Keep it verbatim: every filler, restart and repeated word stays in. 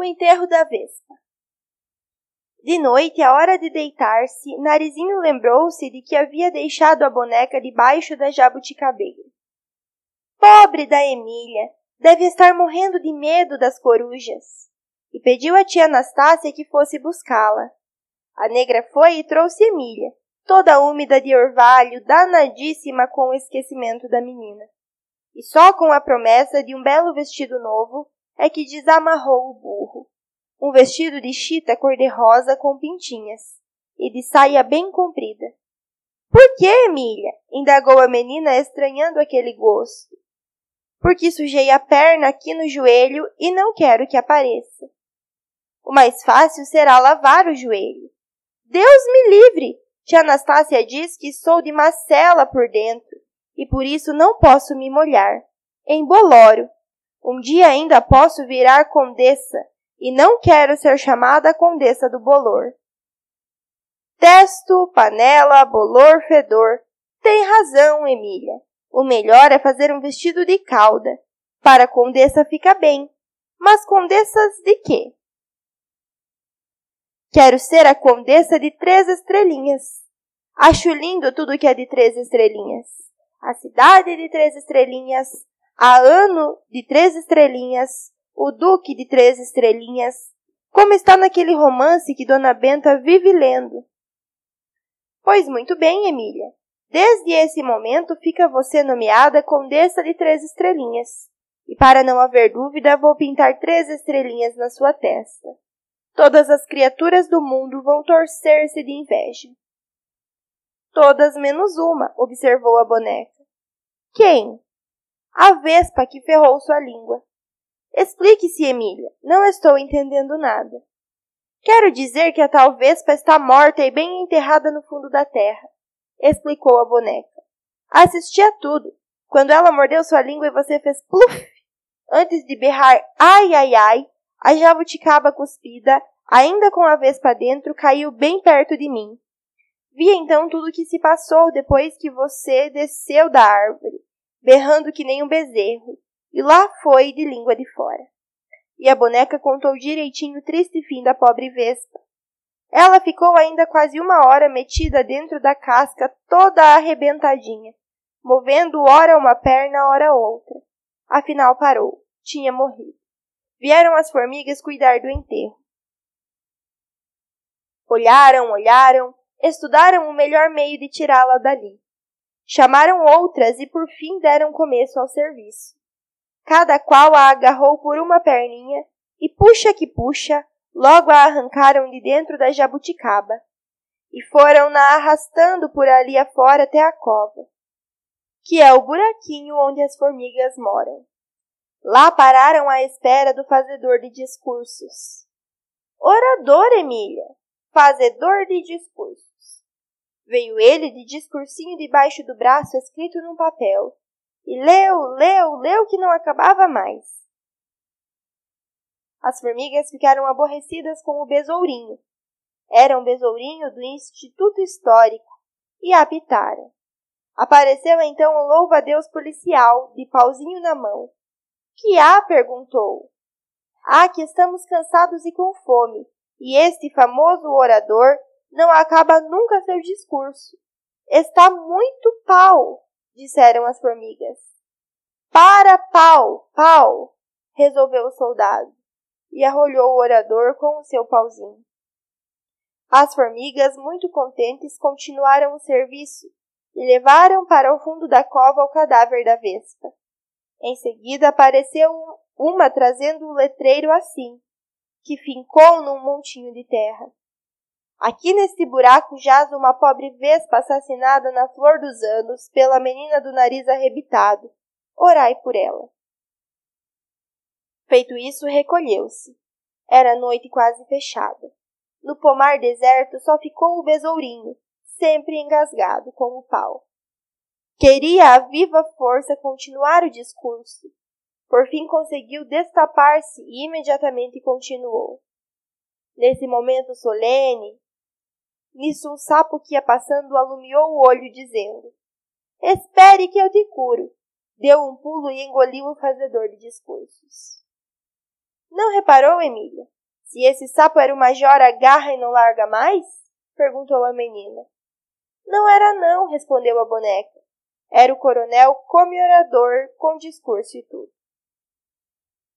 O enterro da Vespa. De noite, à hora de deitar-se, Narizinho lembrou-se de que havia deixado a boneca debaixo da jabuticabeira. Pobre da Emília, deve estar morrendo de medo das corujas. E pediu à tia Anastácia que fosse buscá-la. A negra foi e trouxe Emília, toda úmida de orvalho, danadíssima com o esquecimento da menina. E só com a promessa de um belo vestido novo é que desamarrou o burro. Um vestido de chita cor-de-rosa com pintinhas, e de saia bem comprida. — Por que, Emília? — indagou a menina, estranhando aquele gosto. — Porque sujei a perna aqui no joelho e não quero que apareça. O mais fácil será lavar o joelho. Deus me livre! Tia Anastácia diz que sou de macela por dentro, e por isso não posso me molhar. Emboloro. Um dia ainda posso virar condessa, e não quero ser chamada condessa do bolor. Testo, panela, bolor, fedor. Tem razão, Emília. O melhor é fazer um vestido de cauda. Para condessa fica bem. Mas condessas de quê? Quero ser a condessa de três estrelinhas. Acho lindo tudo que é de três estrelinhas. A cidade de três estrelinhas, a ano de três estrelinhas, o duque de três estrelinhas, como está naquele romance que Dona Benta vive lendo. Pois muito bem, Emília. Desde esse momento fica você nomeada condessa de três estrelinhas. E para não haver dúvida, vou pintar três estrelinhas na sua testa. Todas as criaturas do mundo vão torcer-se de inveja. Todas menos uma, observou a boneca. Quem? A Vespa que ferrou sua língua. Explique-se, Emília. Não estou entendendo nada. Quero dizer que a tal Vespa está morta e bem enterrada no fundo da terra, explicou a boneca. Assisti a tudo. Quando ela mordeu sua língua e você fez pluf, antes de berrar ai, ai, ai, a jabuticaba cuspida, ainda com a Vespa dentro, caiu bem perto de mim. Vi então tudo o que se passou depois que você desceu da árvore, berrando que nem um bezerro, e lá foi de língua de fora. E a boneca contou direitinho o triste fim da pobre Vespa. Ela ficou ainda quase uma hora metida dentro da casca toda arrebentadinha, movendo ora uma perna, ora outra. Afinal parou. Tinha morrido. Vieram as formigas cuidar do enterro. Olharam, olharam, estudaram o melhor meio de tirá-la dali. Chamaram outras e por fim deram começo ao serviço. Cada qual a agarrou por uma perninha e puxa que puxa, logo a arrancaram de dentro da jabuticaba e foram-na arrastando por ali afora até a cova, que é o buraquinho onde as formigas moram. Lá pararam à espera do fazedor de discursos. Orador, Emília, fazedor de discursos. Veio ele de discursinho debaixo do braço escrito num papel. E leu, leu, leu que não acabava mais. As formigas ficaram aborrecidas com o besourinho. Era um besourinho do Instituto Histórico e apitaram. Apareceu então o louva-a-Deus policial, de pauzinho na mão. Que há? Perguntou. Ah, que estamos cansados e com fome, e este famoso orador não acaba nunca seu discurso. Está muito pau, disseram as formigas. Para, pau, pau, resolveu o soldado, e arrolhou o orador com o seu pauzinho. As formigas, muito contentes, continuaram o serviço e levaram para o fundo da cova o cadáver da Vespa. Em seguida apareceu uma trazendo o letreiro assim, que fincou num montinho de terra. Aqui neste buraco jaz uma pobre Vespa assassinada na flor dos anos pela menina do nariz arrebitado. Orai por ela. Feito isso, recolheu-se. Era noite quase fechada. No pomar deserto só ficou o besourinho, sempre engasgado com o pau. Queria a viva força continuar o discurso. Por fim conseguiu destapar-se e imediatamente continuou. Nesse momento solene, nisso um sapo que ia passando alumiou o olho, dizendo: Espere que eu te curo. Deu um pulo e engoliu o fazedor de discursos. Não reparou, Emília? Se esse sapo era o major, agarra e não larga mais? Perguntou a menina. Não era não, respondeu a boneca. Era o coronel comemorador com discurso e tudo.